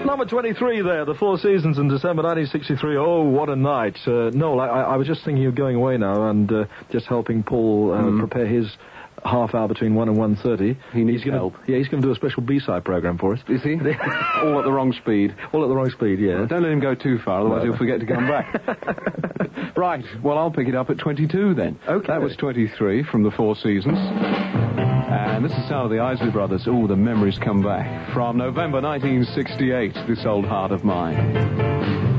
number 23 there, The Four Seasons in December 1963. Oh, what a night. Noel, I was just thinking of going away now and just helping Paul prepare his half hour between 1 and 1:30. He needs help. Yeah, he's going to do a special B-side program for us. Is he? All at the wrong speed. All at the wrong speed, yeah. Well, don't let him go too far, otherwise he'll forget to come back. Right, well, I'll pick it up at 22 then. Okay. That was 23 from The Four Seasons. And this is the sound of the Isley Brothers. Oh, the memories come back. From November 1968, This Old Heart of Mine.